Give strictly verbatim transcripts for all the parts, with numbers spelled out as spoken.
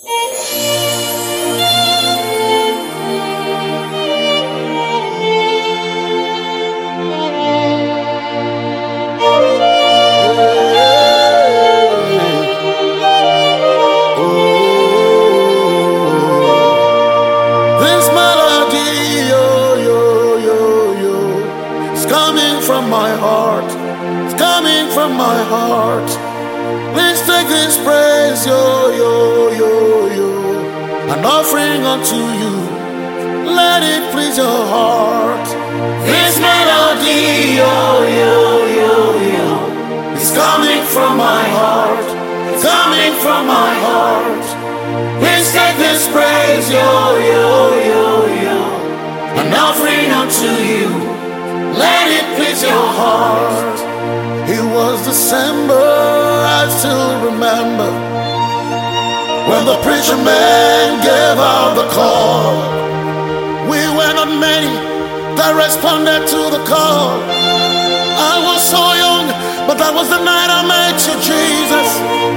This melody, yo, yo, yo, yo, it's coming from my heart. It's coming from my heart. Please take this praise, yo, yo, yo, yo, an offering unto you. Let it please your heart. This melody, yo, yo, yo, yo, it's coming from my heart. It's coming from my heart. Please take this praise, yo, yo, yo, yo, an offering unto you. Let it please your heart. It was December, I still remember, when the preacher man gave out the call. We were not many that responded to the call. I was so young, but that was the night I met you, Jesus.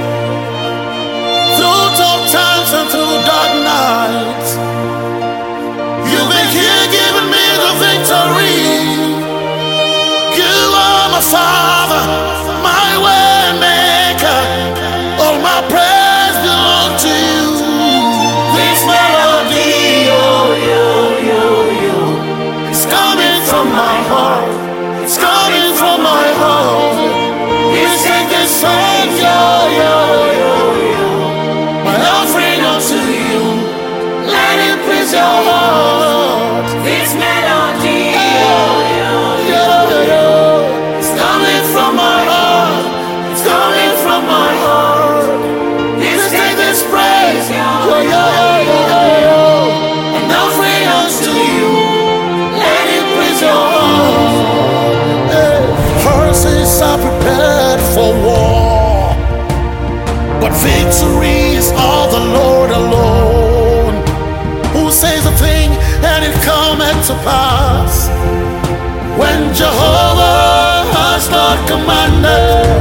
Through tough times and through dark nights, you've been here giving me the victory. You are my Father, my way maker. All my praise belongs to you. This melody, oh, yo, yo, yo, it's coming from my heart. It's coming from my heart. Please take this song, yo, yo, yo, yo, my offering unto you. Let it please your heart. This melody, oh, yo, yo, yo, it's coming from my heart. It's coming from my heart. Please take this praise, yo, yo, yo, yo, yo, an offering unto you. Let it please your heart. Hey. Horses are prepared for war, but victory is all the Lord alone. Who says a thing and it cometh to pass, when Jehovah has not commanded?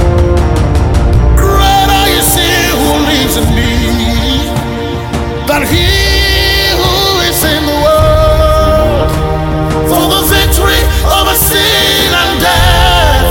Greater is he who lives in me than he who is in the world. For the victory over sin and death,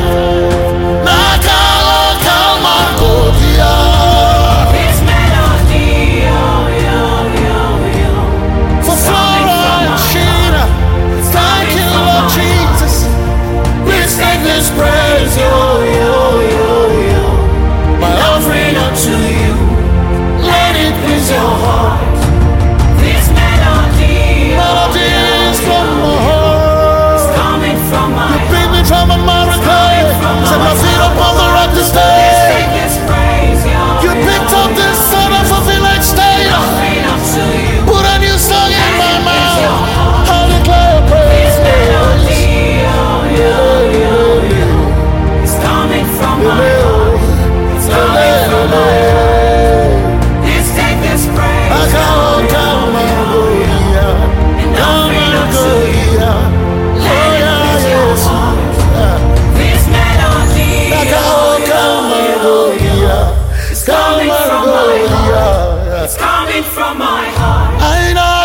Nakala Kalmagodia. This melody, oh, yo, yo, yo, For Flora and Sheena, thank you, Lord Jesus. Please take this praise, yo, yo, yo, yo, my offering unto you. Let it please your heart. this melody, oh, Melodies from my heart. coming from my You picked me from America, set my feet up on the rock to stay. Take this praise, yo, You picked up this son of a village state, offering unto you. put a new song in my mouth. I'll declare This praise. melody, oh, yo, yo, yo, it's coming from my heart. It's coming from my heart. Please take this praise, I yo, can't yo, come yo, and yo, and offering unto you. Let it please your heart. This melody, oh, yo, yo, it's coming from my heart. It's coming from my heart. I know